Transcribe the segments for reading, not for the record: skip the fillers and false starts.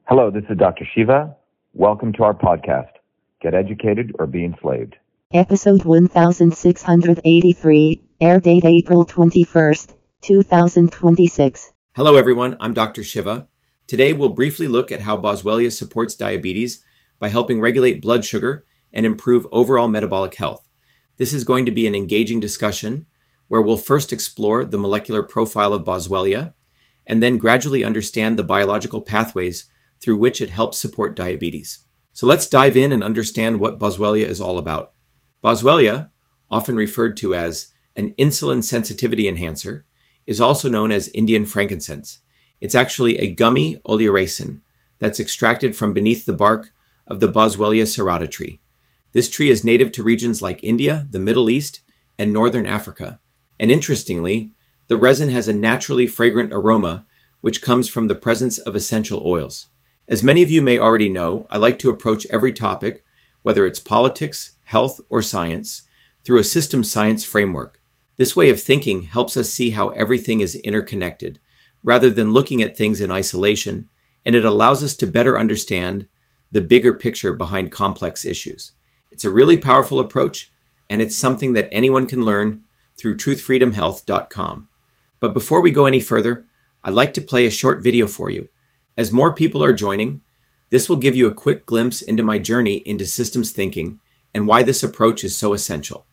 Hello, this is Dr. Shiva. Welcome to our podcast, Get Educated or Be Enslaved. Episode 1683, air date April 21st, 2026. Hello everyone, I'm Dr. Shiva. Today we'll briefly look at how Boswellia supports diabetes by helping regulate blood sugar and improve overall metabolic health. This is going to be an engaging discussion where we'll first explore the molecular profile of Boswellia and then gradually understand the biological pathways through which it helps support diabetes. So let's dive in and understand what Boswellia is all about. Boswellia, often referred to as an insulin sensitivity enhancer, is also known as Indian frankincense. It's actually a gummy oleoracin that's extracted from beneath the bark of the Boswellia serrata tree. This tree is native to regions like India, the Middle East, and Northern Africa. And interestingly, the resin has a naturally fragrant aroma, which comes from the presence of essential oils. As many of you may already know, I like to approach every topic, whether it's politics, health, or science, through a systems science framework. This way of thinking helps us see how everything is interconnected, rather than looking at things in isolation, and it allows us to better understand the bigger picture behind complex issues. It's a really powerful approach, and it's something that anyone can learn through truthfreedomhealth.com. But before we go any further, I'd like to play a short video for you. As more people are joining, this will give you a quick glimpse into my journey into systems thinking and why this approach is so essential.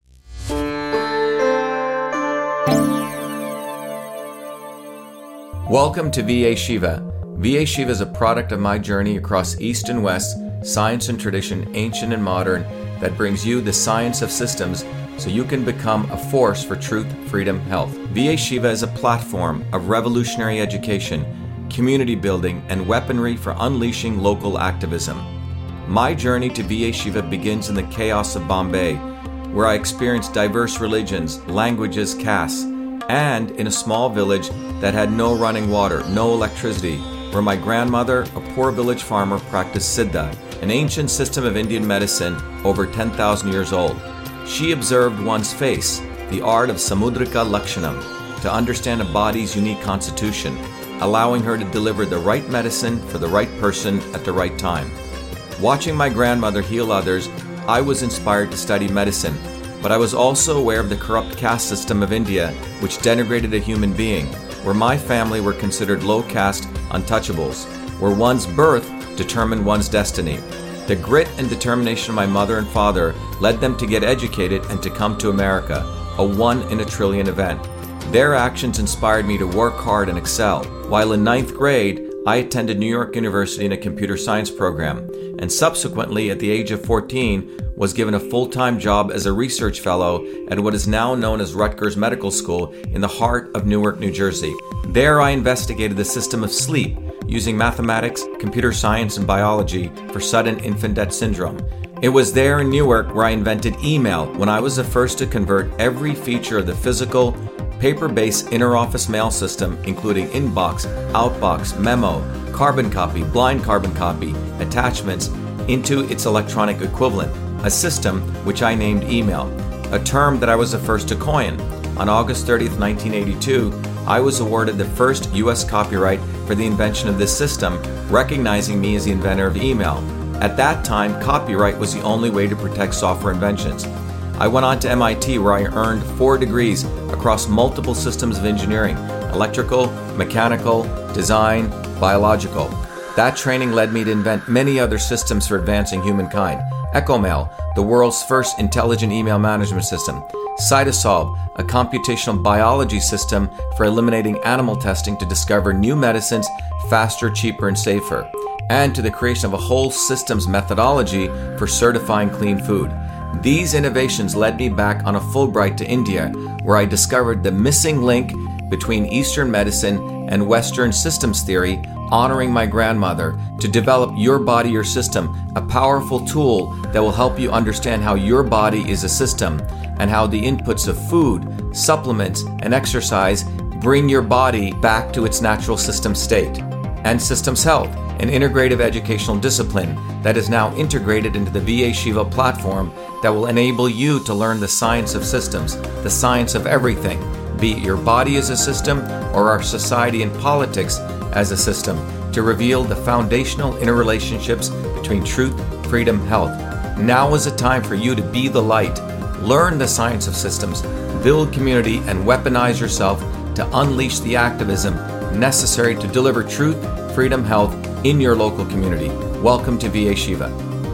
Welcome to VA Shiva. VA Shiva is a product of my journey across East and West, science and tradition, ancient and modern, that brings you the science of systems so you can become a force for truth, freedom, health. VA Shiva is a platform of revolutionary education, community building, and weaponry for unleashing local activism. My journey to VA Shiva begins in the chaos of Bombay, where I experienced diverse religions, languages, castes, and in a small village that had no running water, no electricity, where my grandmother, a poor village farmer, practiced Siddha, an ancient system of Indian medicine over 10,000 years old. She observed one's face, the art of Samudrika Lakshanam, to understand a body's unique constitution, allowing her to deliver the right medicine for the right person at the right time. Watching my grandmother heal others, I was inspired to study medicine, but I was also aware of the corrupt caste system of India, which denigrated a human being, where my family were considered low caste untouchables, where one's birth determined one's destiny. The grit and determination of my mother and father led them to get educated and to come to America, a 1 in a trillion event. Their actions inspired me to work hard and excel. While in 9th grade, I attended New York University in a computer science program, and subsequently, at the age of 14, was given a full-time job as a research fellow at what is now known as Rutgers Medical School in the heart of Newark, New Jersey. There I investigated the system of sleep using mathematics, computer science, and biology for sudden infant death syndrome. It was there in Newark where I invented email, when I was the first to convert every feature of the physical, paper-based inter-office mail system, including inbox, outbox, memo, carbon copy, blind carbon copy, attachments, into its electronic equivalent, a system which I named email, a term that I was the first to coin. On August 30th, 1982, I was awarded the first U.S. copyright for the invention of this system, recognizing me as the inventor of email. At that time, copyright was the only way to protect software inventions. I went on to MIT, where I earned 4 degrees across multiple systems of engineering: electrical, mechanical, design, biological. That training led me to invent many other systems for advancing humankind. EchoMail, the world's first intelligent email management system. Cytosolve, a computational biology system for eliminating animal testing to discover new medicines faster, cheaper, and safer. And to the creation of a whole systems methodology for certifying clean food. These innovations led me back on a Fulbright to India, where I discovered the missing link between Eastern medicine and Western systems theory, honoring my grandmother, to develop Your Body, Your System, a powerful tool that will help you understand how your body is a system and how the inputs of food, supplements, and exercise bring your body back to its natural system state. And Systems Health, an integrative educational discipline that is now integrated into the VA Shiva platform that will enable you to learn the science of systems, the science of everything, be it your body as a system or our society and politics as a system, to reveal the foundational interrelationships between truth, freedom, health. Now is the time for you to be the light, learn the science of systems, build community, and weaponize yourself to unleash the activism necessary to deliver truth, freedom, health in your local community. Welcome to VA Shiva.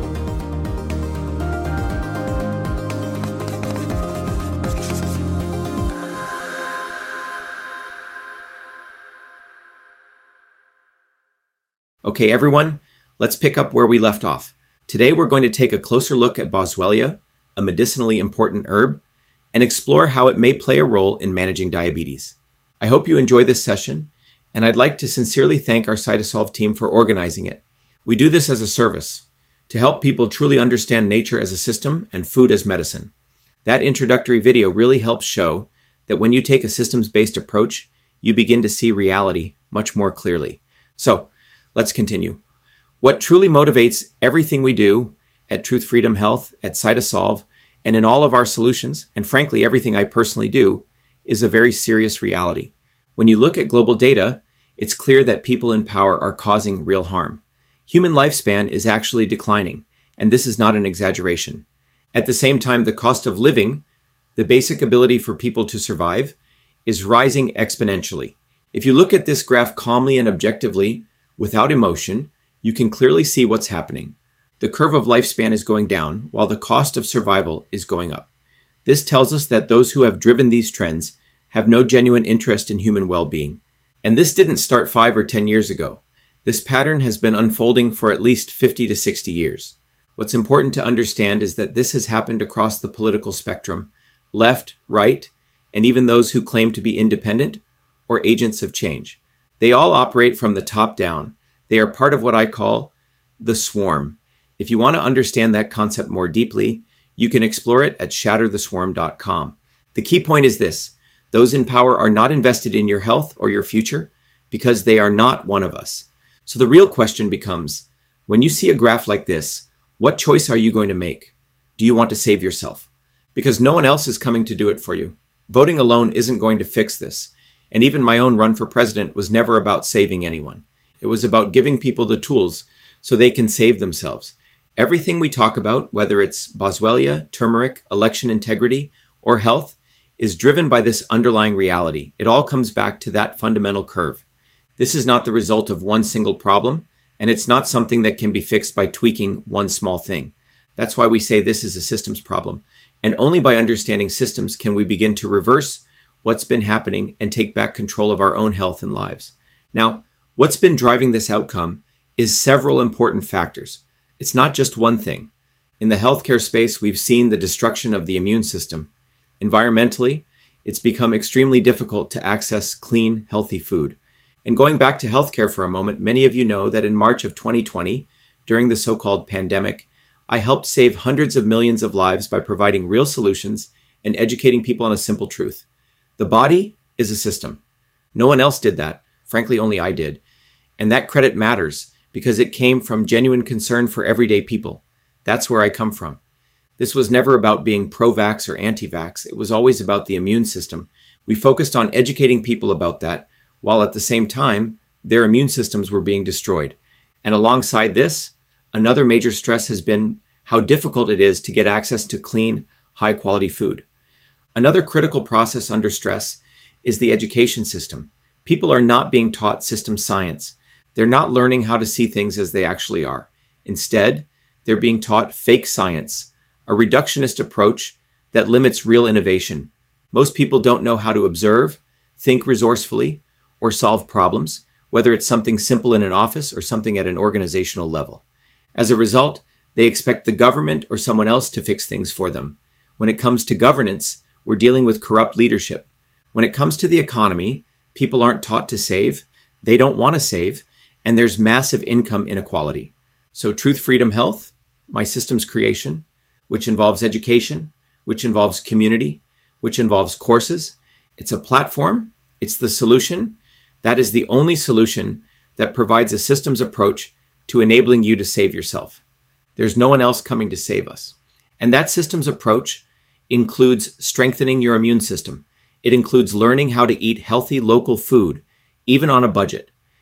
Okay, everyone, let's pick up where we left off. Today, we're going to take a closer look at Boswellia, a medicinally important herb, and explore how it may play a role in managing diabetes. I hope you enjoy this session, and I'd like to sincerely thank our Cytosolve team for organizing it. We do this as a service to help people truly understand nature as a system and food as medicine. That introductory video really helps show that when you take a systems-based approach, you begin to see reality much more clearly. So, let's continue. What truly motivates everything we do at Truth Freedom Health, at Cytosolve, and in all of our solutions, and frankly, everything I personally do, is a very serious reality. When you look at global data, it's clear that people in power are causing real harm. Human lifespan is actually declining, and this is not an exaggeration. At the same time, the cost of living, the basic ability for people to survive, is rising exponentially. If you look at this graph calmly and objectively, without emotion, you can clearly see what's happening. The curve of lifespan is going down, while the cost of survival is going up. This tells us that those who have driven these trends have no genuine interest in human well-being. And this didn't start 5 or 10 years ago. This pattern has been unfolding for at least 50 to 60 years. What's important to understand is that this has happened across the political spectrum, left, right, and even those who claim to be independent or agents of change. They all operate from the top down. They are part of what I call the swarm. If you want to understand that concept more deeply, you can explore it at shattertheswarm.com. The key point is this: those in power are not invested in your health or your future because they are not one of us. So the real question becomes, when you see a graph like this, what choice are you going to make? Do you want to save yourself? Because no one else is coming to do it for you. Voting alone isn't going to fix this. And even my own run for president was never about saving anyone. It was about giving people the tools so they can save themselves. Everything we talk about, whether it's Boswellia, turmeric, election integrity, or health, is driven by this underlying reality. It all comes back to that fundamental curve. This is not the result of one single problem, and it's not something that can be fixed by tweaking one small thing. That's why we say this is a systems problem. And only by understanding systems can we begin to reverse what's been happening and take back control of our own health and lives. Now, what's been driving this outcome is several important factors. It's not just one thing. In the healthcare space, we've seen the destruction of the immune system. Environmentally, it's become extremely difficult to access clean, healthy food. And going back to healthcare for a moment, many of you know that in March of 2020, during the so-called pandemic, I helped save hundreds of millions of lives by providing real solutions and educating people on a simple truth. The body is a system. No one else did that. Frankly, only I did. And that credit matters because it came from genuine concern for everyday people. That's where I come from. This was never about being pro-vax or anti-vax. It was always about the immune system. We focused on educating people about that, while at the same time, their immune systems were being destroyed. And alongside this, another major stress has been how difficult it is to get access to clean, high-quality food. Another critical process under stress is the education system. People are not being taught system science. They're not learning how to see things as they actually are. Instead, they're being taught fake science, a reductionist approach that limits real innovation. Most people don't know how to observe, think resourcefully, or solve problems, whether it's something simple in an office or something at an organizational level. As a result, they expect the government or someone else to fix things for them. When it comes to governance, we're dealing with corrupt leadership. When it comes to the economy, people aren't taught to save, they don't want to save, and there's massive income inequality. So Truth Freedom Health, my systems creation, which involves education, which involves community, which involves courses, it's a platform, it's the solution. That is the only solution that provides a systems approach to enabling you to save yourself. There's no one else coming to save us. And that systems approach includes strengthening your immune system. It includes learning how to eat healthy local food, even on a budget.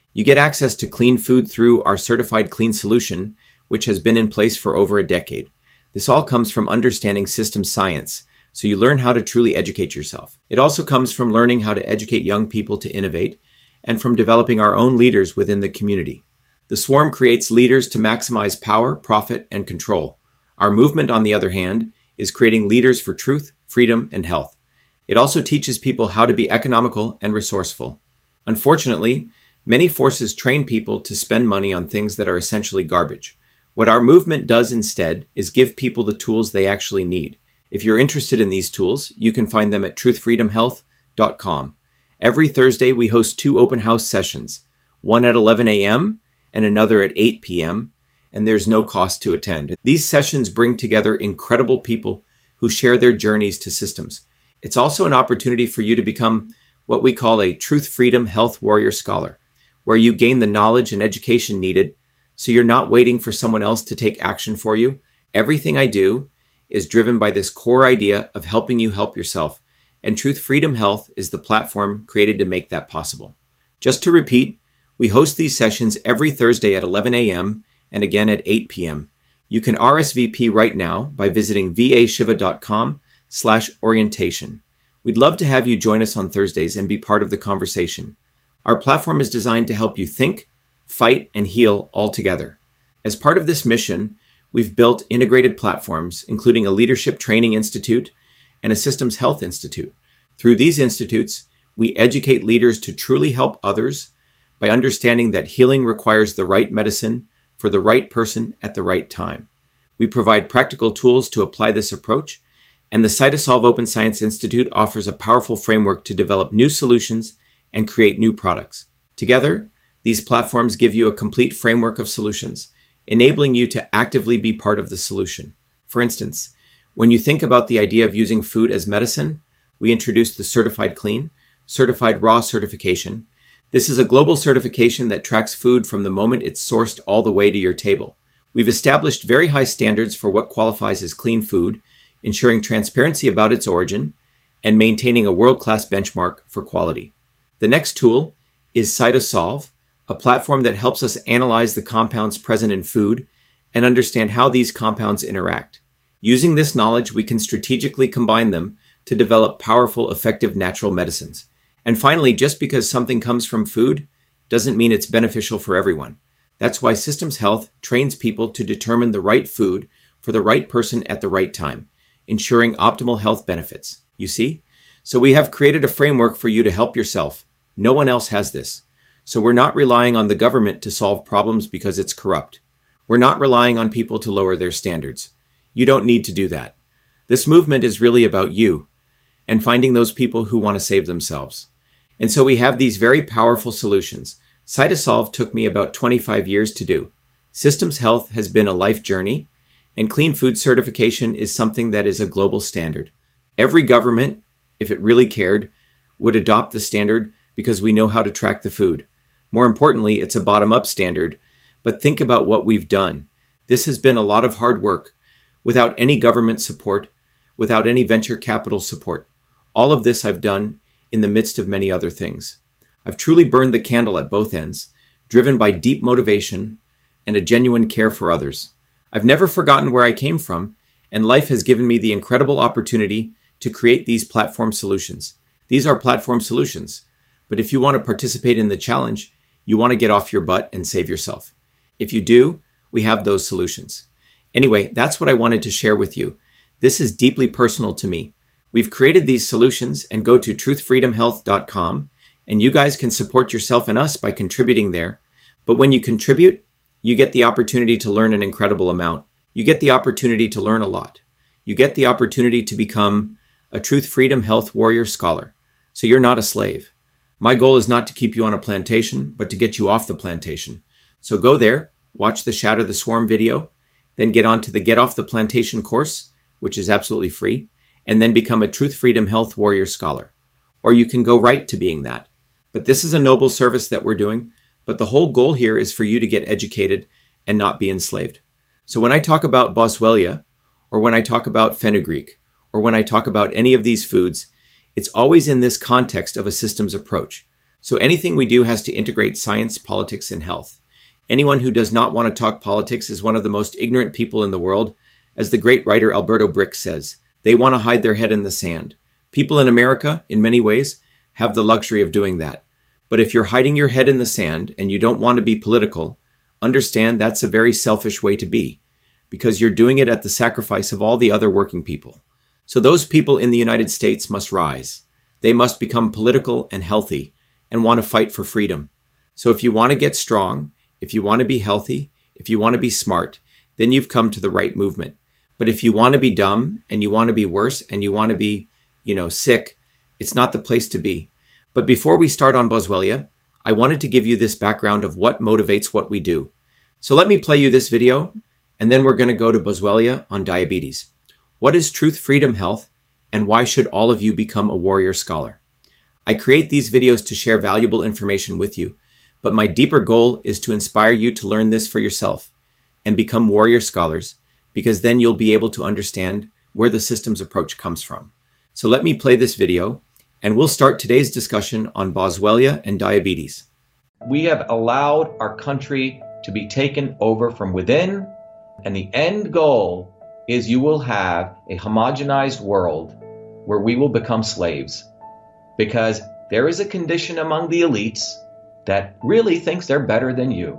You get access to clean food through our certified clean solution, which has been in place for over a decade. This all comes from understanding systems science, so you learn how to truly educate yourself. It also comes from learning how to educate young people to innovate and from developing our own leaders within the community. The Swarm creates leaders to maximize power, profit, and control. Our movement, on the other hand, is creating leaders for truth, freedom, and health. It also teaches people how to be economical and resourceful. Unfortunately, many forces train people to spend money on things that are essentially garbage. What our movement does instead is give people the tools they actually need. If you're interested in these tools, you can find them at truthfreedomhealth.com. Every Thursday, we host 2 open house sessions, one at 11 a.m. and another at 8 p.m., and there's no cost to attend. These sessions bring together incredible people who share their journeys to systems. It's also an opportunity for you to become what we call a Truth Freedom Health Warrior Scholar, where you gain the knowledge and education needed so you're not waiting for someone else to take action for you. Everything I do is driven by this core idea of helping you help yourself, and Truth Freedom Health is the platform created to make that possible. Just to repeat, we host these sessions every Thursday at 11 a.m. and again at 8 p.m. You can RSVP right now by visiting vashiva.com/orientation. We'd love to have you join us on Thursdays and be part of the conversation. Our platform is designed to help you think, fight, and heal all together. As part of this mission, we've built integrated platforms, including a Leadership Training Institute and a Systems Health Institute. Through these institutes, we educate leaders to truly help others by understanding that healing requires the right medicine for the right person at the right time. We provide practical tools to apply this approach, and the Cytosolve Open Science Institute offers a powerful framework to develop new solutions and create new products. Together, these platforms give you a complete framework of solutions, enabling you to actively be part of the solution. For instance, when you think about the idea of using food as medicine, we introduced the Certified Clean, Certified Raw certification. This is a global certification that tracks food from the moment it's sourced all the way to your table. We've established very high standards for what qualifies as clean food, ensuring transparency about its origin and maintaining a world-class benchmark for quality. The next tool is Cytosolve, a platform that helps us analyze the compounds present in food and understand how these compounds interact. Using this knowledge, we can strategically combine them to develop powerful, effective natural medicines. And finally, just because something comes from food doesn't mean it's beneficial for everyone. That's why Systems Health trains people to determine the right food for the right person at the right time, ensuring optimal health benefits. You see? So we have created a framework for you to help yourself. No one else has this. So we're not relying on the government to solve problems because it's corrupt. We're not relying on people to lower their standards. You don't need to do that. This movement is really about you and finding those people who want to save themselves. And so we have these very powerful solutions. Cytosolve took me about 25 years to do. Systems Health has been a life journey, and clean food certification is something that is a global standard. Every government, if it really cared, would adopt the standard because we know how to track the food. More importantly, it's a bottom-up standard, but think about what we've done. This has been a lot of hard work, without any government support, without any venture capital support. All of this I've done in the midst of many other things. I've truly burned the candle at both ends, driven by deep motivation and a genuine care for others. I've never forgotten where I came from, and life has given me the incredible opportunity to create these platform solutions. These are platform solutions, but if you want to participate in the challenge, you want to get off your butt and save yourself. If you do, we have those solutions. Anyway, that's what I wanted to share with you. This is deeply personal to me. We've created these solutions, and go to truthfreedomhealth.com, and you guys can support yourself and us by contributing there. But when you contribute, you get the opportunity to learn an incredible amount. You get the opportunity to learn a lot. You get the opportunity to become a Truth Freedom Health Warrior Scholar. So you're not a slave. My goal is not to keep you on a plantation, but to get you off the plantation. So go there, watch the Shatter the Swarm video, then get on to the Get Off the Plantation course, which is absolutely free, and then become a Truth Freedom Health Warrior Scholar. Or you can go right to being that. But this is a noble service that we're doing, but the whole goal here is for you to get educated and not be enslaved. So when I talk about Boswellia, or when I talk about fenugreek, or when I talk about any of these foods, it's always in this context of a systems approach. So anything we do has to integrate science, politics, and health. Anyone who does not want to talk politics is one of the most ignorant people in the world. As the great writer Alberto Brick says, they want to hide their head in the sand. People in America, in many ways, have the luxury of doing that. But if you're hiding your head in the sand and you don't want to be political, understand that's a very selfish way to be, because you're doing it at the sacrifice of all the other working people. So those people in the United States must rise. They must become political and healthy and want to fight for freedom. So if you want to get strong, if you want to be healthy, if you want to be smart, then you've come to the right movement. But if you want to be dumb and you want to be worse and you want to be, sick, it's not the place to be. But before we start on Boswellia, I wanted to give you this background of what motivates what we do. So let me play you this video, and then we're going to go to Boswellia on diabetes. What is Truth, Freedom, Health, and why should all of you become a warrior scholar? I create these videos to share valuable information with you, but my deeper goal is to inspire you to learn this for yourself and become warrior scholars, because then you'll be able to understand where the systems approach comes from. So let me play this video, and we'll start today's discussion on Boswellia and diabetes. We have allowed our country to be taken over from within, and the end goal is you will have a homogenized world where we will become slaves, because there is a condition among the elites that really thinks they're better than you,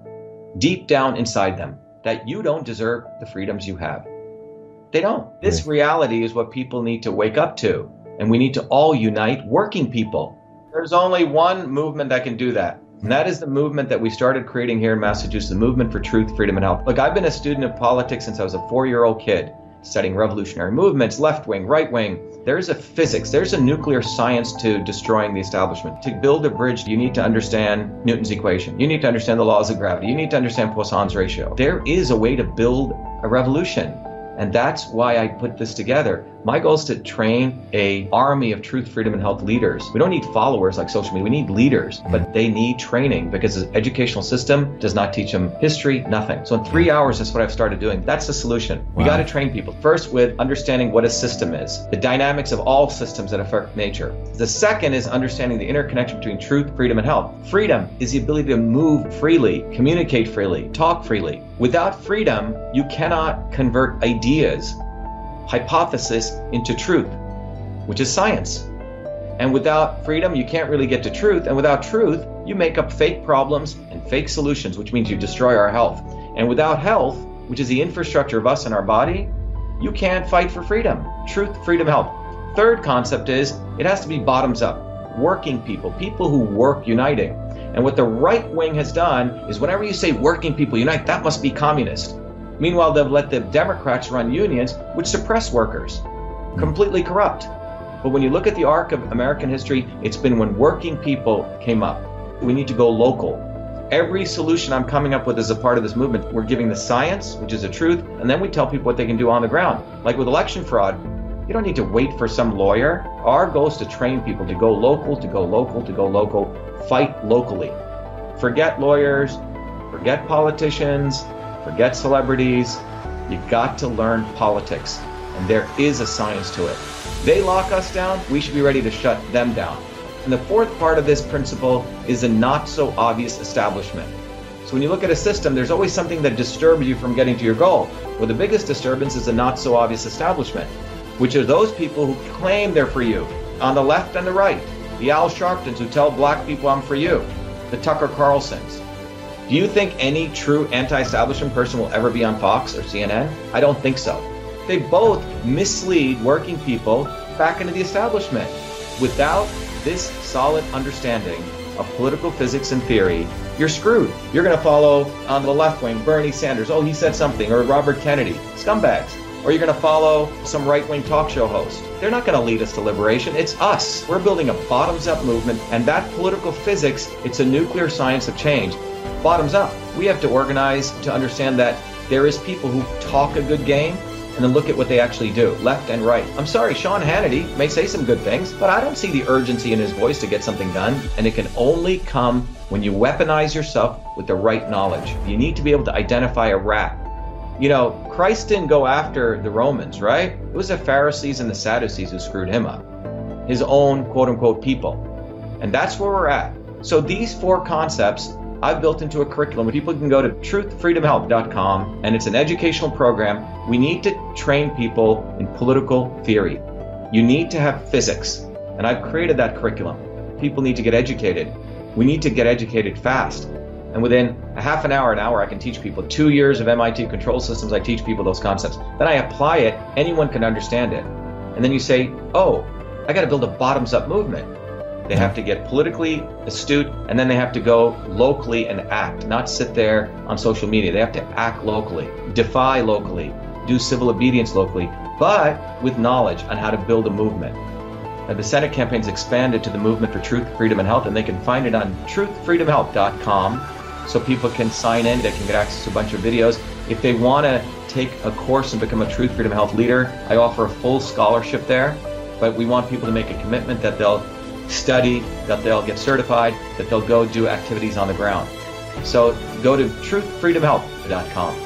deep down inside them, that you don't deserve the freedoms you have. They don't. This reality is what people need to wake up to, and we need to all unite working people. There's only one movement that can do that, and that is the movement that we started creating here in Massachusetts, the Movement for Truth, Freedom, and Health. Look, I've been a student of politics since I was a 4-year-old kid, studying revolutionary movements, left wing, right wing. There's a physics, there's a nuclear science to destroying the establishment. To build a bridge, you need to understand Newton's equation. You need to understand the laws of gravity. You need to understand Poisson's ratio. There is a way to build a revolution. And that's why I put this together. My goal is to train an army of truth, freedom, and health leaders. We don't need followers like social media. We need leaders, but they need training because the educational system does not teach them history, nothing. So in 3 hours, that's what I've started doing. That's the solution. We got to train people. First, with understanding what a system is, the dynamics of all systems that affect nature. The second is understanding the interconnection between truth, freedom, and health. Freedom is the ability to move freely, communicate freely, talk freely. Without freedom, you cannot convert ideas, hypothesis into truth, which is science. And without freedom, you can't really get to truth. And without truth, you make up fake problems and fake solutions, which means you destroy our health. And without health, which is the infrastructure of us and our body, you can't fight for freedom. Truth, freedom, health. Third concept is it has to be bottoms up. Working people, people who work uniting. And what the right wing has done is whenever you say working people unite, that must be communist. Meanwhile, they've let the Democrats run unions, which suppress workers, completely corrupt. But when you look at the arc of American history, it's been when working people came up. We need to go local. Every solution I'm coming up with as a part of this movement, we're giving the science, which is the truth, and then we tell people what they can do on the ground. Like with election fraud, you don't need to wait for some lawyer. Our goal is to train people to go local, to go local, to go local, fight locally. Forget lawyers, forget politicians, forget celebrities. You got to learn politics, and there is a science to it. They lock us down, we should be ready to shut them down. And the fourth part of this principle is a not so obvious establishment. So when you look at a system, there's always something that disturbs you from getting to your goal. Well, the biggest disturbance is a not so obvious establishment, which are those people who claim they're for you, on the left and the right. The Al Sharptons who tell black people I'm for you. The Tucker Carlsons. Do you think any true anti-establishment person will ever be on Fox or CNN? I don't think so. They both mislead working people back into the establishment. Without this solid understanding of political physics and theory, you're screwed. You're going to follow on the left wing Bernie Sanders. Oh, he said something. Or Robert Kennedy. Scumbags. Or you're going to follow some right-wing talk show host. They're not going to lead us to liberation. It's us. We're building a bottoms-up movement, and that political physics, it's a nuclear science of change. Bottoms up. We have to organize to understand that there is people who talk a good game, and then look at what they actually do, left and right. I'm sorry, Sean Hannity may say some good things, but I don't see the urgency in his voice to get something done, and it can only come when you weaponize yourself with the right knowledge. You need to be able to identify a rat. You know, Christ didn't go after the Romans, right? It was the Pharisees and the Sadducees who screwed him up. His own quote-unquote people. And that's where we're at. So these 4 concepts I've built into a curriculum where people can go to truthfreedomhealth.com, and it's an educational program. We need to train people in political theory. You need to have physics, and I've created that curriculum. People need to get educated. We need to get educated fast. And within a half an hour, I can teach people. 2 years of MIT control systems, I teach people those concepts. Then I apply it, anyone can understand it. And then you say, oh, I got to build a bottoms-up movement. They have to get politically astute, and then they have to go locally and act, not sit there on social media. They have to act locally, defy locally, do civil obedience locally, but with knowledge on how to build a movement. Now, the Senate campaign's expanded to the Movement for Truth, Freedom, and Health, and they can find it on truthfreedomhealth.com, so people can sign in, they can get access to a bunch of videos. If they want to take a course and become a Truth, Freedom, Health leader, I offer a full scholarship there, but we want people to make a commitment that they'll study, that they'll get certified, that they'll go do activities on the ground. So go to truthfreedomhealth.com.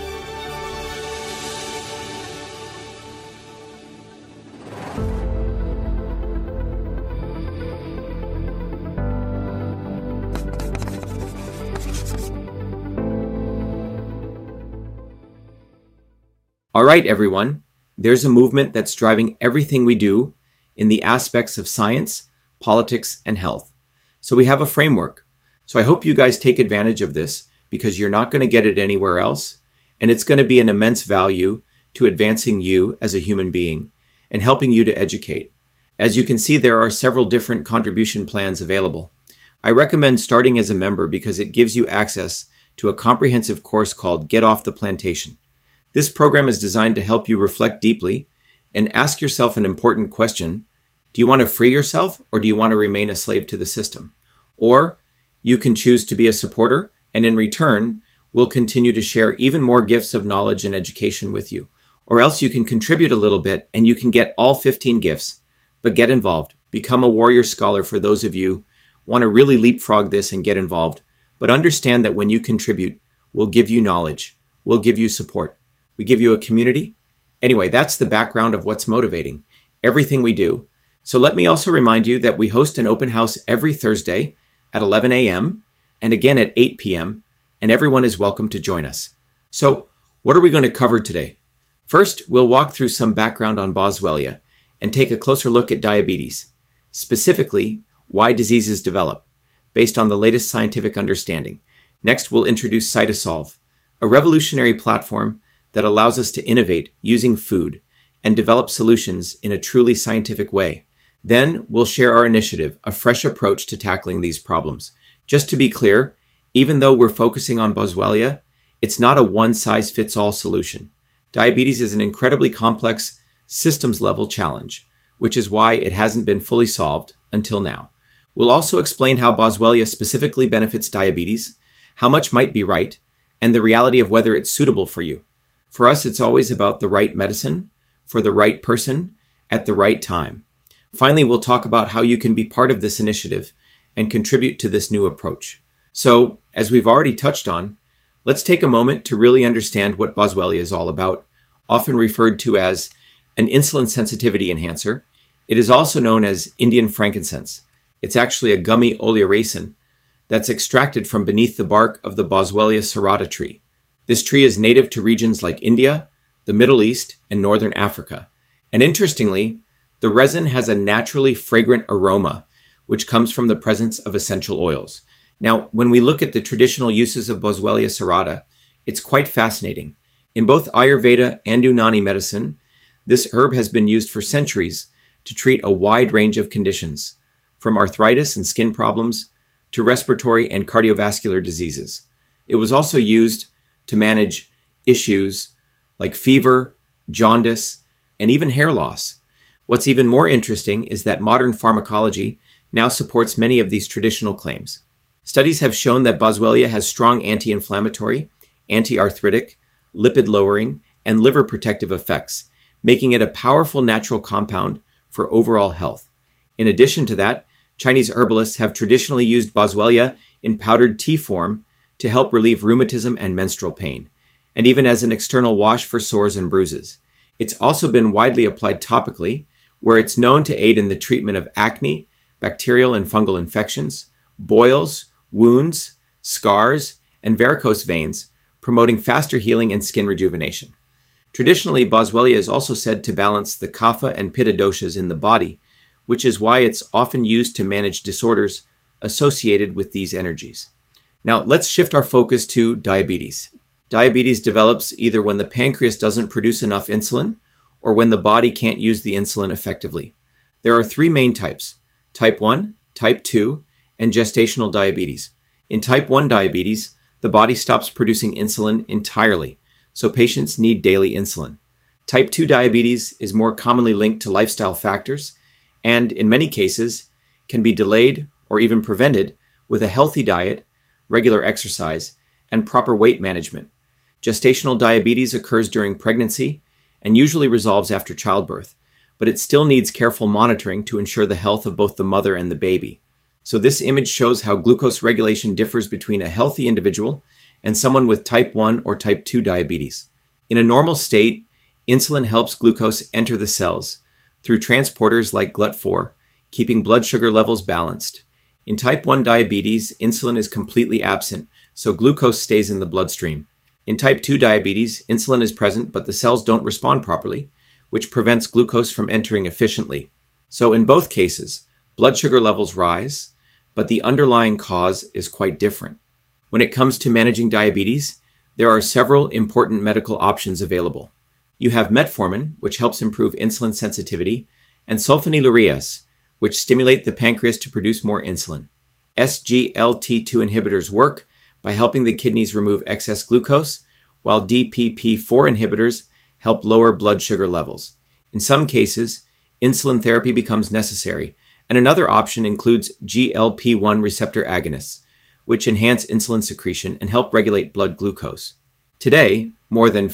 All right, everyone. There's a movement that's driving everything we do in the aspects of science, politics, and health. So we have a framework. So I hope you guys take advantage of this, because you're not going to get it anywhere else. And it's going to be an immense value to advancing you as a human being and helping you to educate. As you can see, there are several different contribution plans available. I recommend starting as a member because it gives you access to a comprehensive course called Get Off the Plantation. This program is designed to help you reflect deeply and ask yourself an important question. Do you want to free yourself, or do you want to remain a slave to the system? Or you can choose to be a supporter, and in return, we'll continue to share even more gifts of knowledge and education with you. Or else you can contribute a little bit and you can get all 15 gifts, but get involved. Become a warrior scholar for those of you who want to really leapfrog this and get involved. But understand that when you contribute, we'll give you knowledge. We'll give you support. We give you a community. Anyway, that's the background of what's motivating everything we do. So let me also remind you that we host an open house every Thursday at 11 a.m. and again at 8 p.m. and everyone is welcome to join us. So what are we going to cover today? First, we'll walk through some background on Boswellia and take a closer look at diabetes, specifically why diseases develop, based on the latest scientific understanding. Next, we'll introduce Cytosolve, a revolutionary platform that allows us to innovate using food and develop solutions in a truly scientific way. Then we'll share our initiative, a fresh approach to tackling these problems. Just to be clear, even though we're focusing on Boswellia, it's not a one-size-fits-all solution. Diabetes is an incredibly complex systems-level challenge, which is why it hasn't been fully solved until now. We'll also explain how Boswellia specifically benefits diabetes, how much might be right, and the reality of whether it's suitable for you. For us, it's always about the right medicine for the right person at the right time. Finally, we'll talk about how you can be part of this initiative and contribute to this new approach. So, as we've already touched on, let's take a moment to really understand what Boswellia is all about, often referred to as an insulin sensitivity enhancer. It is also known as Indian frankincense. It's actually a gummy oleoracin that's extracted from beneath the bark of the Boswellia serrata tree. This tree is native to regions like India, the Middle East, and Northern Africa. And interestingly, the resin has a naturally fragrant aroma, which comes from the presence of essential oils. Now, when we look at the traditional uses of Boswellia serrata, it's quite fascinating. In both Ayurveda and Unani medicine, this herb has been used for centuries to treat a wide range of conditions, from arthritis and skin problems to respiratory and cardiovascular diseases. It was also used to manage issues like fever, jaundice, and even hair loss. What's even more interesting is that modern pharmacology now supports many of these traditional claims. Studies have shown that Boswellia has strong anti-inflammatory, anti-arthritic, lipid-lowering, and liver protective effects, making it a powerful natural compound for overall health. In addition to that, Chinese herbalists have traditionally used Boswellia in powdered tea form to help relieve rheumatism and menstrual pain, and even as an external wash for sores and bruises. It's also been widely applied topically, where it's known to aid in the treatment of acne, bacterial and fungal infections, boils, wounds, scars, and varicose veins, promoting faster healing and skin rejuvenation. Traditionally, Boswellia is also said to balance the kapha and pitta doshas in the body, which is why it's often used to manage disorders associated with these energies. Now, let's shift our focus to diabetes. Diabetes develops either when the pancreas doesn't produce enough insulin or when the body can't use the insulin effectively. There are three main types: type 1, type 2, and gestational diabetes. In type 1 diabetes, the body stops producing insulin entirely, so patients need daily insulin. Type 2 diabetes is more commonly linked to lifestyle factors and, in many cases, can be delayed or even prevented with a healthy diet, regular exercise, and proper weight management. Gestational diabetes occurs during pregnancy and usually resolves after childbirth, but it still needs careful monitoring to ensure the health of both the mother and the baby. So this image shows how glucose regulation differs between a healthy individual and someone with type 1 or type 2 diabetes. In a normal state, insulin helps glucose enter the cells through transporters like GLUT4, keeping blood sugar levels balanced. In type 1 diabetes, insulin is completely absent, so glucose stays in the bloodstream. In type 2 diabetes, insulin is present, but the cells don't respond properly, which prevents glucose from entering efficiently. So in both cases, blood sugar levels rise, but the underlying cause is quite different. When it comes to managing diabetes, there are several important medical options available. You have metformin, which helps improve insulin sensitivity, and sulfonylureas, which stimulate the pancreas to produce more insulin. SGLT2 inhibitors work by helping the kidneys remove excess glucose, while DPP4 inhibitors help lower blood sugar levels. In some cases, insulin therapy becomes necessary, and another option includes GLP-1 receptor agonists, which enhance insulin secretion and help regulate blood glucose. Today, more than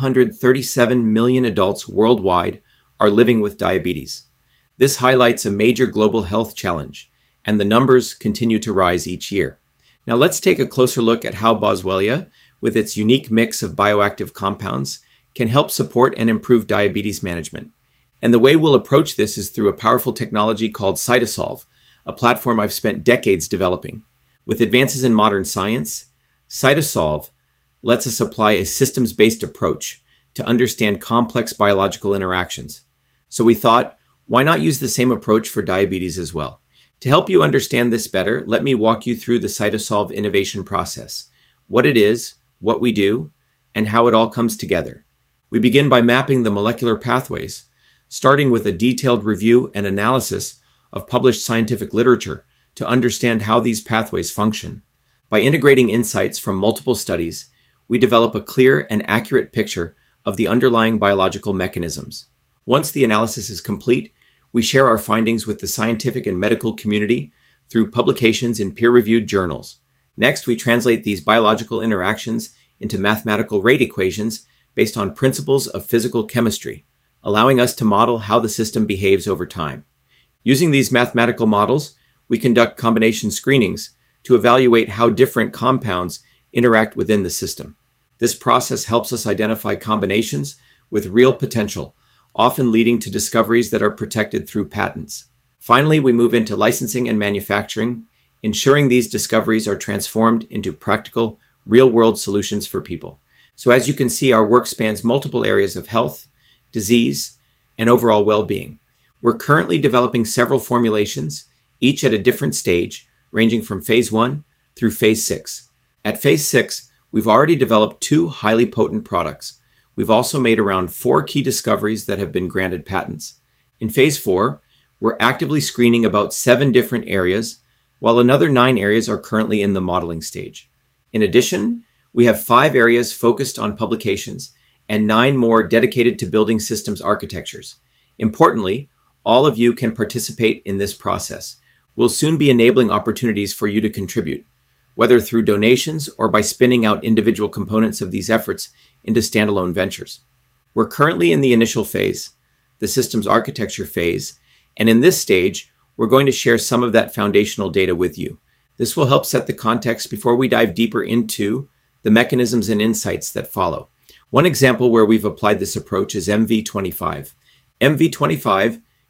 537 million adults worldwide are living with diabetes. This highlights a major global health challenge, and the numbers continue to rise each year. Now let's take a closer look at how Boswellia, with its unique mix of bioactive compounds, can help support and improve diabetes management. And the way we'll approach this is through a powerful technology called Cytosolve, a platform I've spent decades developing. With advances in modern science, Cytosolve lets us apply a systems-based approach to understand complex biological interactions. So we thought, why not use the same approach for diabetes as well? To help you understand this better, let me walk you through the Cytosolve innovation process, what it is, what we do, and how it all comes together. We begin by mapping the molecular pathways, starting with a detailed review and analysis of published scientific literature to understand how these pathways function. By integrating insights from multiple studies, we develop a clear and accurate picture of the underlying biological mechanisms. Once the analysis is complete, we share our findings with the scientific and medical community through publications in peer-reviewed journals. Next, we translate these biological interactions into mathematical rate equations based on principles of physical chemistry, allowing us to model how the system behaves over time. Using these mathematical models, we conduct combination screenings to evaluate how different compounds interact within the system. This process helps us identify combinations with real potential, often leading to discoveries that are protected through patents. Finally, we move into licensing and manufacturing, ensuring these discoveries are transformed into practical, real-world solutions for people. So as you can see, our work spans multiple areas of health, disease, and overall well-being. We're currently developing several formulations, each at a different stage, ranging from phase 1 through phase 6. At phase 6, we've already developed 2 highly potent products. We've also made around 4 key discoveries that have been granted patents. In phase 4, we're actively screening about 7 different areas, while another 9 areas are currently in the modeling stage. In addition, we have 5 areas focused on publications and 9 more dedicated to building systems architectures. Importantly, all of you can participate in this process. We'll soon be enabling opportunities for you to contribute, whether through donations or by spinning out individual components of these efforts into standalone ventures. We're currently in the initial phase, the systems architecture phase, and in this stage, we're going to share some of that foundational data with you. This will help set the context before we dive deeper into the mechanisms and insights that follow. One example where we've applied this approach is MV25. MV25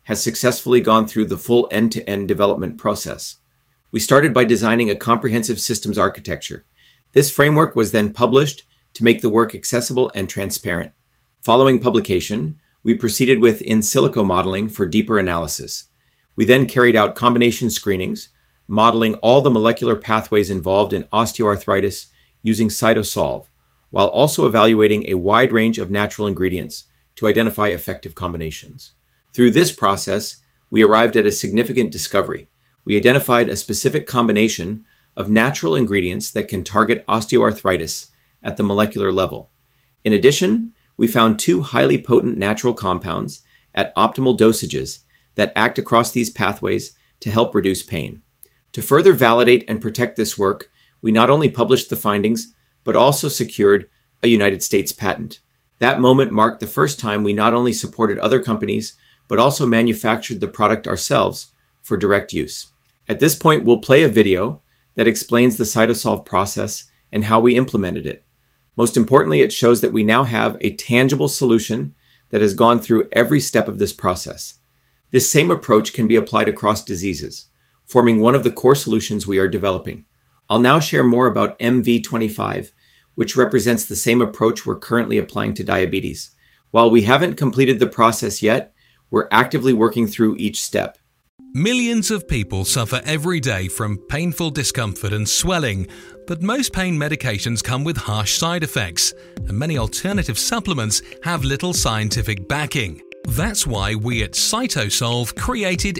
has successfully gone through the full end-to-end development process. We started by designing a comprehensive systems architecture. This framework was then published to make the work accessible and transparent. Following publication, we proceeded with in silico modeling for deeper analysis. We then carried out combination screenings, modeling all the molecular pathways involved in osteoarthritis using CytoSolve, while also evaluating a wide range of natural ingredients to identify effective combinations. Through this process, we arrived at a significant discovery. We identified a specific combination of natural ingredients that can target osteoarthritis at the molecular level. In addition, we found 2 highly potent natural compounds at optimal dosages that act across these pathways to help reduce pain. To further validate and protect this work, we not only published the findings, but also secured a United States patent. That moment marked the first time we not only supported other companies, but also manufactured the product ourselves for direct use. At this point, we'll play a video that explains the CytoSolve process and how we implemented it. Most importantly, it shows that we now have a tangible solution that has gone through every step of this process. This same approach can be applied across diseases, forming one of the core solutions we are developing. I'll now share more about MV25, which represents the same approach we're currently applying to diabetes. While we haven't completed the process yet, we're actively working through each step. Millions of people suffer every day from painful discomfort and swelling, but most pain medications come with harsh side effects, and many alternative supplements have little scientific backing. That's why we at CytoSolve created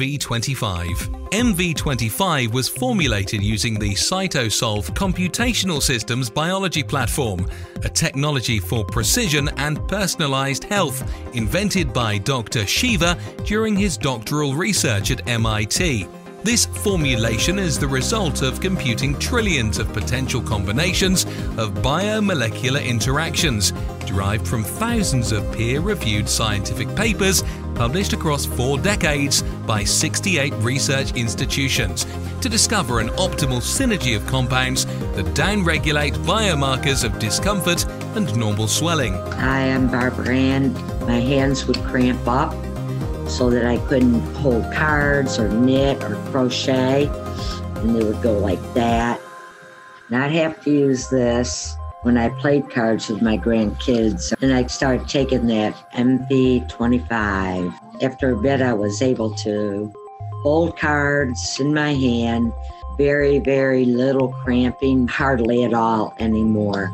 MV25. MV25 was formulated using the CytoSolve Computational Systems Biology Platform, a technology for precision and personalized health invented by Dr. Shiva during his doctoral research at MIT. This formulation is the result of computing trillions of potential combinations of biomolecular interactions derived from thousands of peer-reviewed scientific papers published across 4 decades by 68 research institutions to discover an optimal synergy of compounds that downregulate biomarkers of discomfort and normal swelling. Hi, I'm Barbara Ann. My hands would cramp up so that I couldn't hold cards or knit or crochet, and they would go like that. And I'd have to use this when I played cards with my grandkids, and I started taking that MV25. After a bit, I was able to hold cards in my hand, very, very little cramping, hardly at all anymore.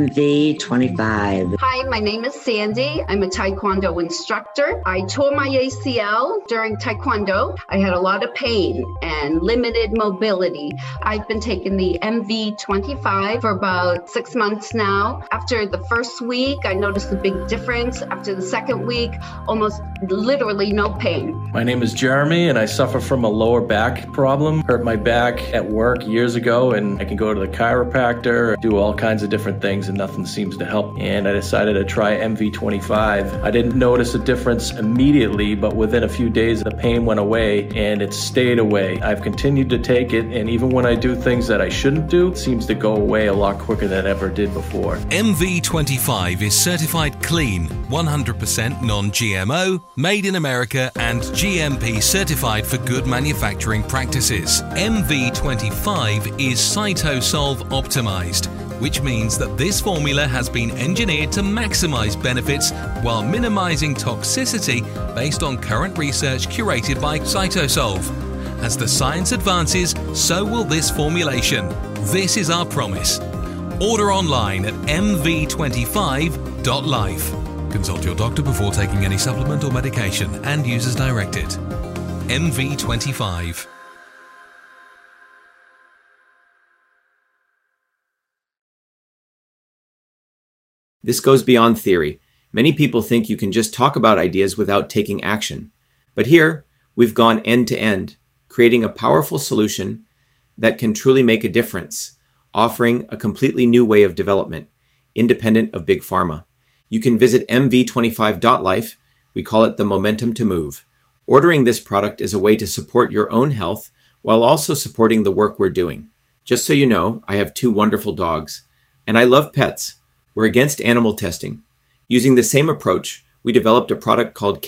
MV25. Hi, my name is Sandy. I'm a Taekwondo instructor. I tore my ACL during Taekwondo. I had a lot of pain and limited mobility. I've been taking the MV25 for about 6 months now. After the first week, I noticed a big difference. After the second week, almost literally no pain. My name is Jeremy, and I suffer from a lower back problem. Hurt my back at work years ago, and I can go to the chiropractor, do all kinds of different things, and nothing seems to help. And I decided to try MV25. I didn't notice a difference immediately, but within a few days the pain went away, and it stayed away. I've continued to take it, and even when I do things that I shouldn't do, it seems to go away a lot quicker than it ever did before. MV25 is certified clean, 100% non-GMO, made in America, and GMP certified for good manufacturing practices. MV25 is CytoSolve optimized, which means that this formula has been engineered to maximize benefits while minimizing toxicity based on current research curated by CytoSolve. As the science advances, so will this formulation. This is our promise. Order online at mv25.life. Consult your doctor before taking any supplement or medication and use as directed. MV25. This goes beyond theory. Many people think you can just talk about ideas without taking action. But here, we've gone end to end, creating a powerful solution that can truly make a difference, offering a completely new way of development, independent of big pharma. You can visit mv25.life. We call it the momentum to move. Ordering this product is a way to support your own health while also supporting the work we're doing. Just so you know, I have 2 wonderful dogs, and I love pets. We're against animal testing. Using the same approach, we developed a product called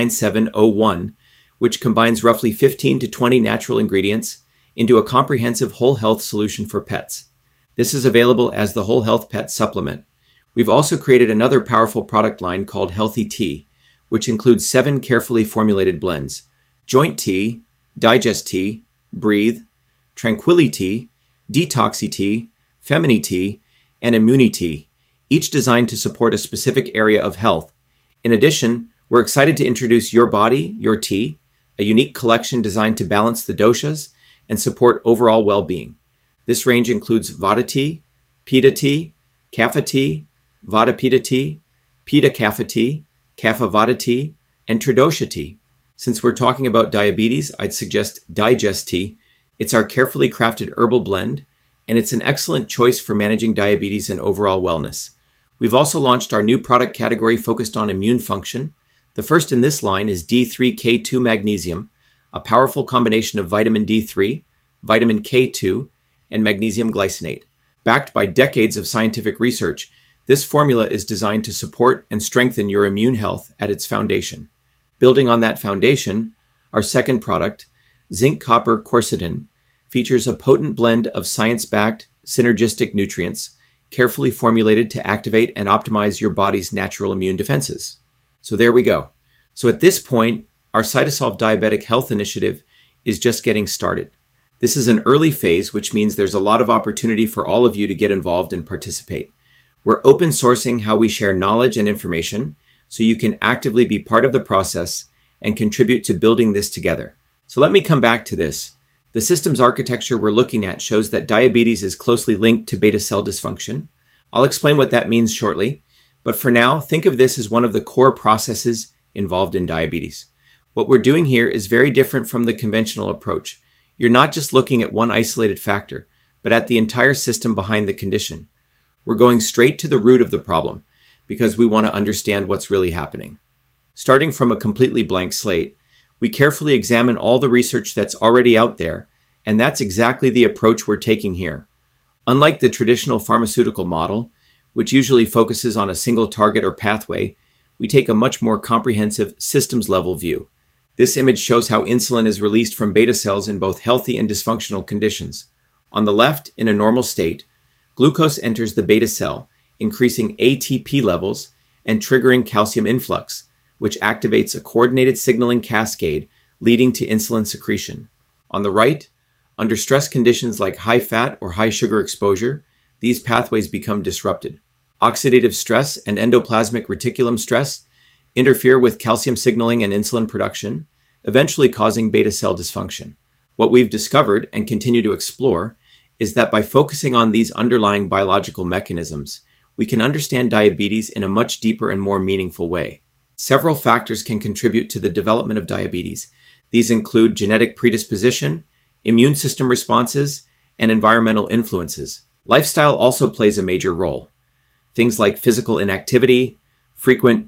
K9701, which combines roughly 15 to 20 natural ingredients into a comprehensive whole health solution for pets. This is available as the Whole Health Pet Supplement. We've also created another powerful product line called Healthy Tea, which includes 7 carefully formulated blends: Joint Tea, Digest Tea, Breathe, Tranquility Tea, Detoxy Tea, Femini Tea, and Immuni Tea, each designed to support a specific area of health. In addition, we're excited to introduce Your Body, Your Tea, a unique collection designed to balance the doshas and support overall well-being. This range includes Vata Tea, Pitta Tea, Kapha Tea, Vata Pitta Tea, Pitta Kapha Tea, Kapha Vata Tea, and Tridosha Tea. Since we're talking about diabetes, I'd suggest Digest Tea. It's our carefully crafted herbal blend, and it's an excellent choice for managing diabetes and overall wellness. We've also launched our new product category focused on immune function. The first in this line is D3K2 Magnesium, a powerful combination of vitamin D3, vitamin K2, and magnesium glycinate. Backed by decades of scientific research, this formula is designed to support and strengthen your immune health at its foundation. Building on that foundation, our second product, Zinc Copper Quercetin, features a potent blend of science-backed, synergistic nutrients, carefully formulated to activate and optimize your body's natural immune defenses. So there we go. So at this point, our Cytosolve Diabetic Health Initiative is just getting started. This is an early phase, which means there's a lot of opportunity for all of you to get involved and participate. We're open sourcing how we share knowledge and information, so you can actively be part of the process and contribute to building this together. So let me come back to this. The systems architecture we're looking at shows that diabetes is closely linked to beta cell dysfunction. I'll explain what that means shortly, but for now, think of this as one of the core processes involved in diabetes. What we're doing here is very different from the conventional approach. You're not just looking at one isolated factor, but at the entire system behind the condition. We're going straight to the root of the problem because we want to understand what's really happening. Starting from a completely blank slate, we carefully examine all the research that's already out there, and that's exactly the approach we're taking here. Unlike the traditional pharmaceutical model, which usually focuses on a single target or pathway, we take a much more comprehensive systems-level view. This image shows how insulin is released from beta cells in both healthy and dysfunctional conditions. On the left, in a normal state, glucose enters the beta cell, increasing ATP levels and triggering calcium influx, which activates a coordinated signaling cascade leading to insulin secretion. On the right, under stress conditions like high fat or high sugar exposure, these pathways become disrupted. Oxidative stress and endoplasmic reticulum stress interfere with calcium signaling and insulin production, eventually causing beta cell dysfunction. What we've discovered and continue to explore is that by focusing on these underlying biological mechanisms, we can understand diabetes in a much deeper and more meaningful way. Several factors can contribute to the development of diabetes. These include genetic predisposition, immune system responses, and environmental influences. Lifestyle also plays a major role. Things like physical inactivity, frequent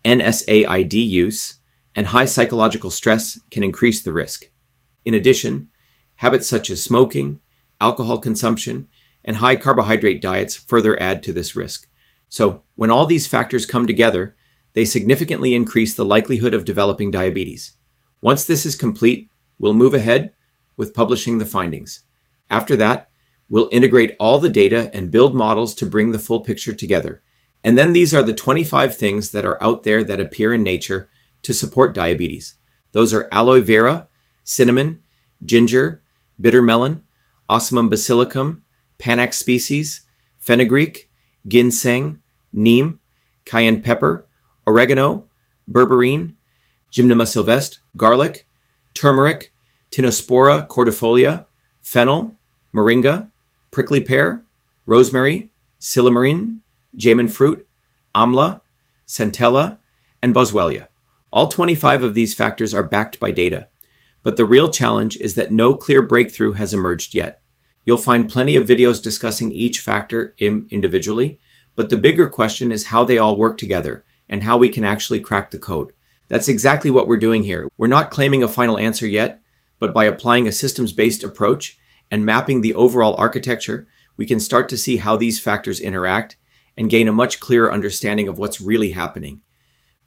NSAID use, and high psychological stress can increase the risk. In addition, habits such as smoking, alcohol consumption, and high carbohydrate diets further add to this risk. So, when all these factors come together, they significantly increase the likelihood of developing diabetes. Once this is complete, we'll move ahead with publishing the findings. After that, we'll integrate all the data and build models to bring the full picture together. And then these are the 25 things that are out there that appear in nature to support diabetes. Those are aloe vera, cinnamon, ginger, bitter melon, Osmium basilicum, Panax species, fenugreek, ginseng, neem, cayenne pepper, oregano, berberine, Gymnema sylvestre, garlic, turmeric, Tinospora cordifolia, fennel, moringa, prickly pear, rosemary, silymarin, Jamin fruit, amla, centella, and boswellia. All 25 of these factors are backed by data, but the real challenge is that no clear breakthrough has emerged yet. You'll find plenty of videos discussing each factor individually, but the bigger question is how they all work together and how we can actually crack the code. That's exactly what we're doing here. We're not claiming a final answer yet, but by applying a systems-based approach and mapping the overall architecture, we can start to see how these factors interact and gain a much clearer understanding of what's really happening.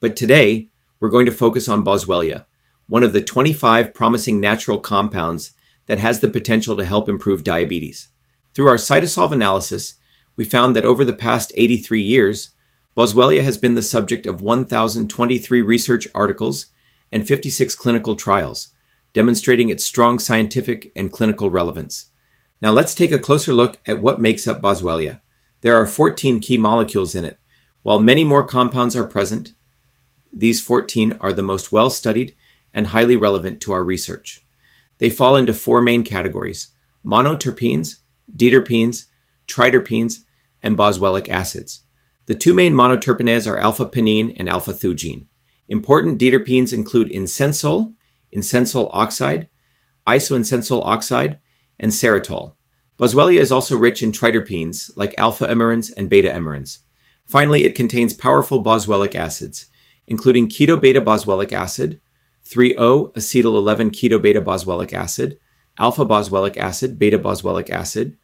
But today, we're going to focus on Boswellia, one of the 25 promising natural compounds that has the potential to help improve diabetes. Through our CytoSolve analysis, we found that over the past 83 years, Boswellia has been the subject of 1,023 research articles and 56 clinical trials, demonstrating its strong scientific and clinical relevance. Now let's take a closer look at what makes up Boswellia. There are 14 key molecules in it. While many more compounds are present, these 14 are the most well-studied and highly relevant to our research. They fall into four main categories: monoterpenes, deuterpenes, triterpenes, and boswellic acids. The two main monoterpenes are alpha-pinene and alpha-theugene. Important deuterpenes include incensol, incensol oxide, isoincensol oxide, and serotyl. Boswellia is also rich in triterpenes like alpha-emerins and beta-emerins. Finally, it contains powerful boswellic acids, including keto-beta-boswellic acid, 3-O-acetyl-11-keto-beta-boswellic acid, alpha-boswellic acid, beta-boswellic acid,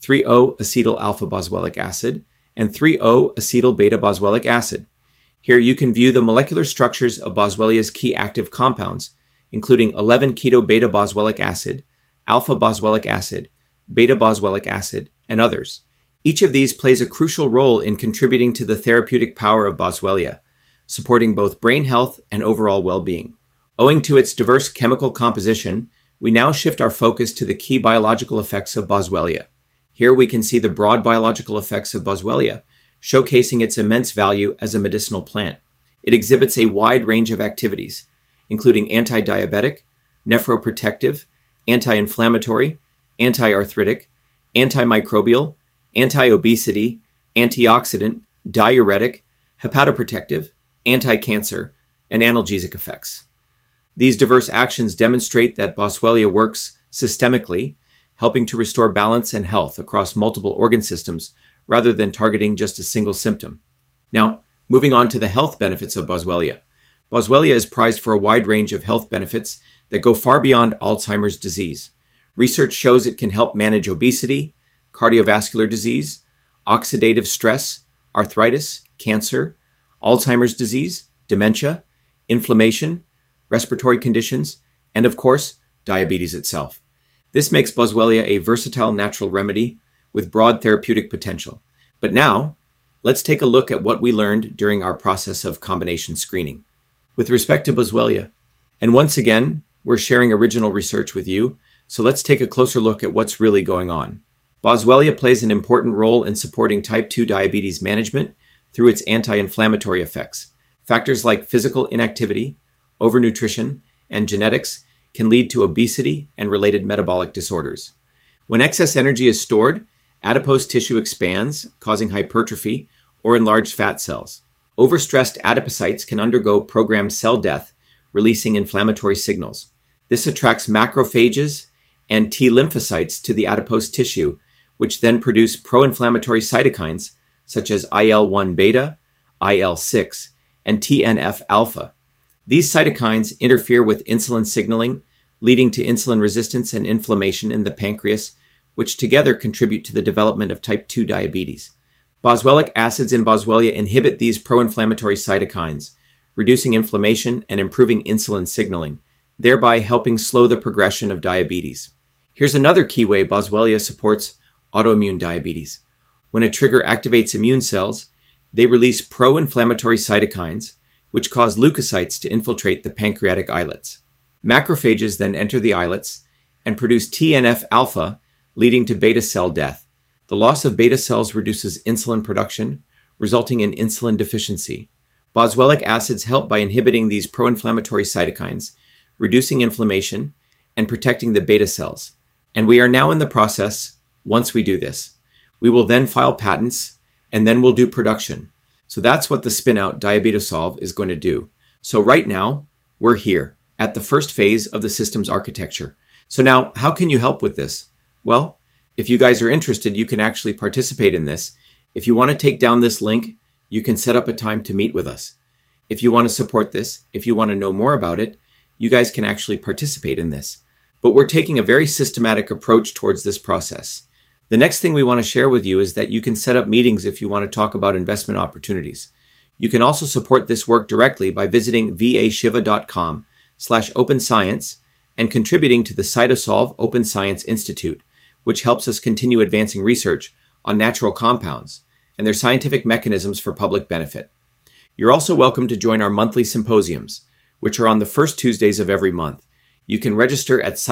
3-O-acetyl-alpha-boswellic acid, and 3-O-acetyl-beta-boswellic acid. Here you can view the molecular structures of Boswellia's key active compounds, including 11-keto-beta-boswellic acid, alpha-boswellic acid, beta-boswellic acid, and others. Each of these plays a crucial role in contributing to the therapeutic power of Boswellia, supporting both brain health and overall well-being. Owing to its diverse chemical composition, we now shift our focus to the key biological effects of Boswellia. Here we can see the broad biological effects of Boswellia, showcasing its immense value as a medicinal plant. It exhibits a wide range of activities, including anti-diabetic, nephroprotective, anti-inflammatory, anti-arthritic, antimicrobial, anti-obesity, antioxidant, diuretic, hepatoprotective, anti-cancer, and analgesic effects. These diverse actions demonstrate that Boswellia works systemically, helping to restore balance and health across multiple organ systems rather than targeting just a single symptom. Now, moving on to the health benefits of Boswellia. Boswellia is prized for a wide range of health benefits that go far beyond Alzheimer's disease. Research shows it can help manage obesity, cardiovascular disease, oxidative stress, arthritis, cancer, Alzheimer's disease, dementia, inflammation, respiratory conditions, and of course, diabetes itself. This makes Boswellia a versatile natural remedy with broad therapeutic potential. But now, let's take a look at what we learned during our process of combination screening. With respect to Boswellia, and once again, we're sharing original research with you, so let's take a closer look at what's really going on. Boswellia plays an important role in supporting type 2 diabetes management through its anti-inflammatory effects. Factors like physical inactivity, overnutrition, and genetics can lead to obesity and related metabolic disorders. When excess energy is stored, adipose tissue expands, causing hypertrophy or enlarged fat cells. Overstressed adipocytes can undergo programmed cell death, releasing inflammatory signals. This attracts macrophages and T lymphocytes to the adipose tissue, which then produce pro-inflammatory cytokines such as IL-1 beta, IL-6, and TNF-alpha. These cytokines interfere with insulin signaling, leading to insulin resistance and inflammation in the pancreas, which together contribute to the development of type 2 diabetes. Boswellic acids in Boswellia inhibit these pro-inflammatory cytokines, reducing inflammation and improving insulin signaling, thereby helping slow the progression of diabetes. Here's another key way Boswellia supports autoimmune diabetes. When a trigger activates immune cells, they release pro-inflammatory cytokines, which cause leukocytes to infiltrate the pancreatic islets. Macrophages then enter the islets and produce TNF-alpha, leading to beta cell death. The loss of beta cells reduces insulin production, resulting in insulin deficiency. Boswellic acids help by inhibiting these pro-inflammatory cytokines, reducing inflammation, and protecting the beta cells. And we are now in the process, once we do this. We will then file patents, and then we'll do production. So that's what the spin-out DiabetoSolve is going to do. So right now, we're here at the first phase of the system's architecture. So now, how can you help with this? Well, if you guys are interested, you can actually participate in this. If you want to take down this link, you can set up a time to meet with us. If you want to support this, if you want to know more about it, you guys can actually participate in this. But we're taking a very systematic approach towards this process. The next thing we want to share with you is that you can set up meetings if you want to talk about investment opportunities. You can also support this work directly by visiting vashiva.com/openscience and contributing to the Cytosolve Open Science Institute, which helps us continue advancing research on natural compounds and their scientific mechanisms for public benefit. You're also welcome to join our monthly symposiums, which are on the first Tuesdays of every month. You can register at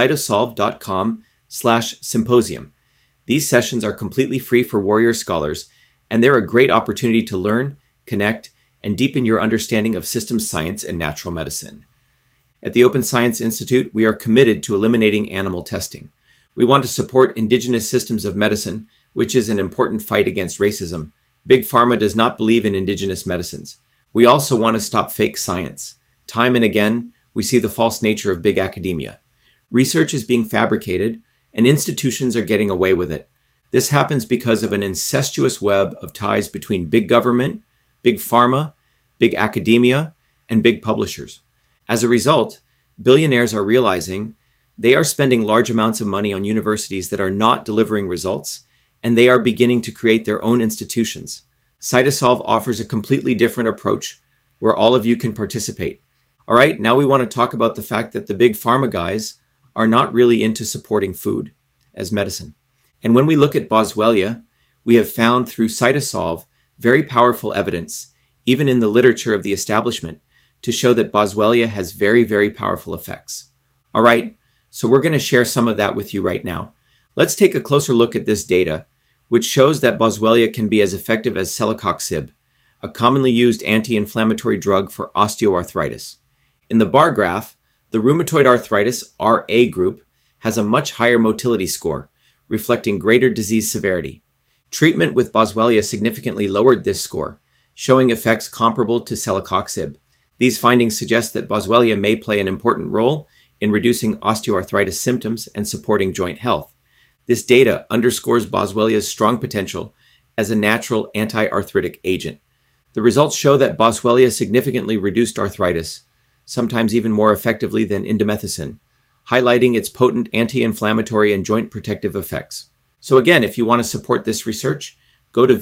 cytosolve.com/symposium. These sessions are completely free for Warrior Scholars, and they're a great opportunity to learn, connect, and deepen your understanding of systems science and natural medicine. At the Open Science Institute, we are committed to eliminating animal testing. We want to support indigenous systems of medicine, which is an important fight against racism. Big Pharma does not believe in indigenous medicines. We also want to stop fake science. Time and again, we see the false nature of big academia. Research is being fabricated, and institutions are getting away with it. This happens because of an incestuous web of ties between big government, big pharma, big academia, and big publishers. As a result, billionaires are realizing they are spending large amounts of money on universities that are not delivering results, and they are beginning to create their own institutions. Cytosolve offers a completely different approach where all of you can participate. All right, now we want to talk about the fact that the big pharma guys are not really into supporting food as medicine. And when we look at Boswellia, we have found through Cytosolve very powerful evidence, even in the literature of the establishment, to show that Boswellia has very, very powerful effects. All right, so we're going to share some of that with you right now. Let's take a closer look at this data, which shows that Boswellia can be as effective as celecoxib, a commonly used anti-inflammatory drug for osteoarthritis. In the bar graph, the rheumatoid arthritis RA group has a much higher motility score, reflecting greater disease severity. Treatment with Boswellia significantly lowered this score, showing effects comparable to celecoxib. These findings suggest that Boswellia may play an important role in reducing osteoarthritis symptoms and supporting joint health. This data underscores Boswellia's strong potential as a natural anti-arthritic agent. The results show that Boswellia significantly reduced arthritis, sometimes even more effectively than indomethacin, highlighting its potent anti-inflammatory and joint protective effects. So again, if you want to support this research, go to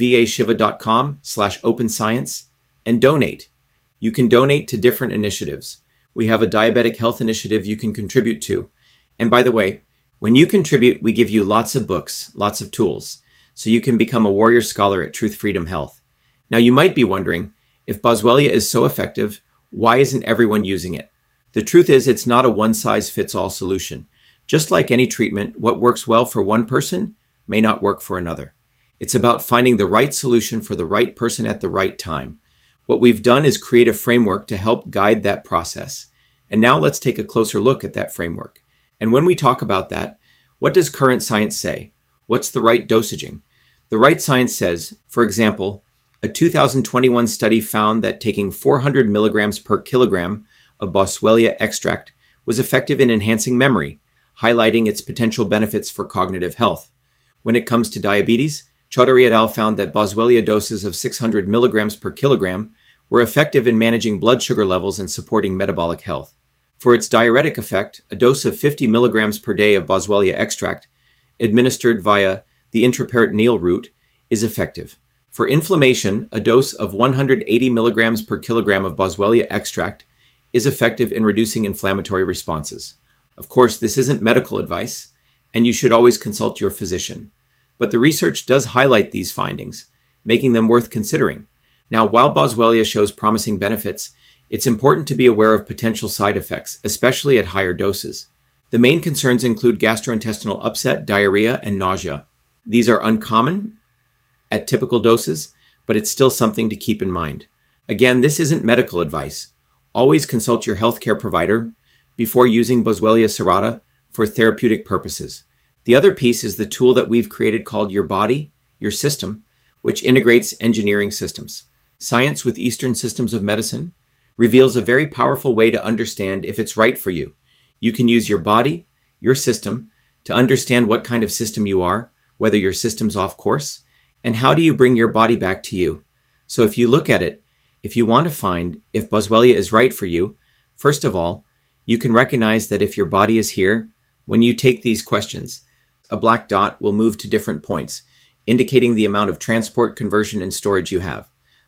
vashiva.com/openscience and donate. You can donate to different initiatives. We have a diabetic health initiative you can contribute to. And by the way, when you contribute, we give you lots of books, lots of tools, so you can become a warrior scholar at Truth Freedom Health. Now you might be wondering, if Boswellia is so effective, why isn't everyone using it? The truth is, it's not a one-size-fits-all solution. Just like any treatment, what works well for one person may not work for another. It's about finding the right solution for the right person at the right time. What we've done is create a framework to help guide that process. And now let's take a closer look at that framework. And when we talk about that, what does current science say? What's the right dosaging? The right science says, for example, a 2021 study found that taking 400 milligrams per kilogram of Boswellia extract was effective in enhancing memory, highlighting its potential benefits for cognitive health. When it comes to diabetes, Chaudhary et al. Found that Boswellia doses of 600 milligrams per kilogram were effective in managing blood sugar levels and supporting metabolic health. For its diuretic effect, a dose of 50 milligrams per day of Boswellia extract, administered via the intraperitoneal route, is effective. For inflammation, a dose of 180 milligrams per kilogram of Boswellia extract is effective in reducing inflammatory responses. Of course, this isn't medical advice, and you should always consult your physician. But the research does highlight these findings, making them worth considering. Now, while Boswellia shows promising benefits, it's important to be aware of potential side effects, especially at higher doses. The main concerns include gastrointestinal upset, diarrhea, and nausea. These are uncommon at typical doses, but it's still something to keep in mind. Again, this isn't medical advice. Always consult your healthcare provider before using Boswellia serrata for therapeutic purposes. The other piece is the tool that we've created called Your Body, Your System, which integrates engineering systems. Science with Eastern Systems of Medicine reveals a very powerful way to understand if it's right for you. You can use your body, your system, to understand what kind of system you are, whether your system's off course, and how do you bring your body back to you. So if you look at it, if you want to find if Boswellia is right for you, first of all, you can recognize that if your body is here, when you take these questions, a black dot will move to different points, indicating the amount of transport, conversion, and storage you have.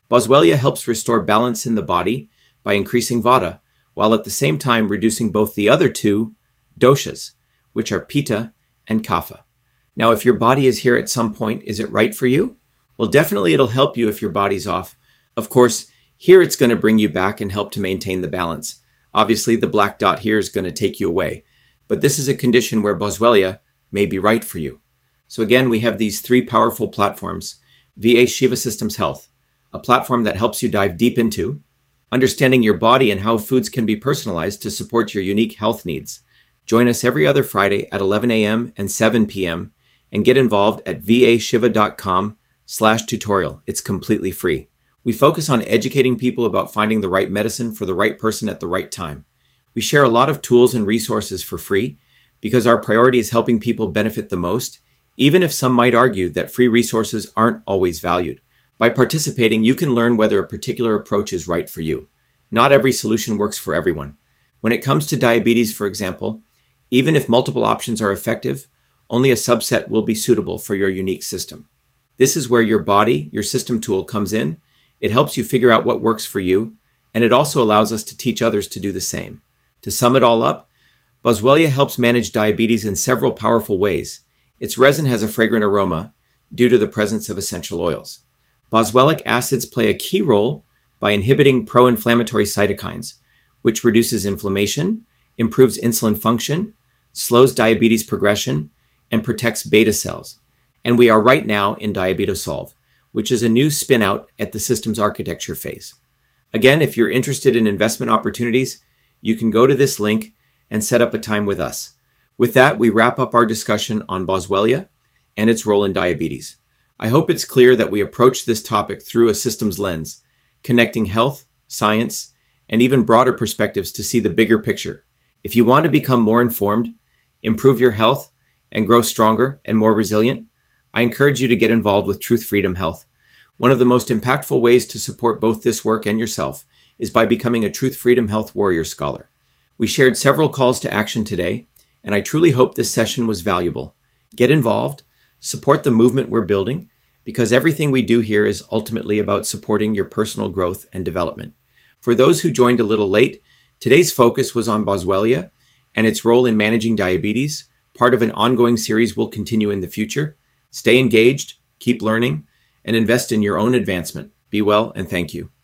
Boswellia helps restore balance in the body by increasing vata, while at the same time reducing both the other two doshas, which are pitta and kapha. Now, if your body is here at some point, is it right for you? Well, definitely it'll help you if your body's off. Of course, here it's going to bring you back and help to maintain the balance. Obviously, the black dot here is going to take you away. But this is a condition where Boswellia may be right for you. So again, we have these three powerful platforms. VA Shiva Systems Health, a platform that helps you dive deep into understanding your body and how foods can be personalized to support your unique health needs. Join us every other Friday at 11 a.m. and 7 p.m. and get involved at vashiva.com/tutorial. It's completely free. We focus on educating people about finding the right medicine for the right person at the right time. We share a lot of tools and resources for free because our priority is helping people benefit the most, even if some might argue that free resources aren't always valued. By participating, you can learn whether a particular approach is right for you. Not every solution works for everyone. When it comes to diabetes, for example, even if multiple options are effective, only a subset will be suitable for your unique system. This is where your body, your system tool, comes in. It helps you figure out what works for you, and it also allows us to teach others to do the same. To sum it all up, Boswellia helps manage diabetes in several powerful ways. Its resin has a fragrant aroma due to the presence of essential oils. Boswellic acids play a key role by inhibiting pro-inflammatory cytokines, which reduces inflammation, improves insulin function, slows diabetes progression, and protects beta cells. And we are right now in DiabetoSolve, which is a new spin-out at the systems architecture phase. Again, if you're interested in investment opportunities, you can go to this link and set up a time with us. With that, we wrap up our discussion on Boswellia and its role in diabetes. I hope it's clear that we approach this topic through a systems lens, connecting health, science, and even broader perspectives to see the bigger picture. If you want to become more informed, improve your health, and grow stronger and more resilient, I encourage you to get involved with Truth Freedom Health. One of the most impactful ways to support both this work and yourself is by becoming a Truth Freedom Health Warrior Scholar. We shared several calls to action today, and I truly hope this session was valuable. Get involved, support the movement we're building, because everything we do here is ultimately about supporting your personal growth and development. For those who joined a little late, today's focus was on Boswellia and its role in managing diabetes. Part of an ongoing series will continue in the future. Stay engaged, keep learning, and invest in your own advancement. Be well, and thank you.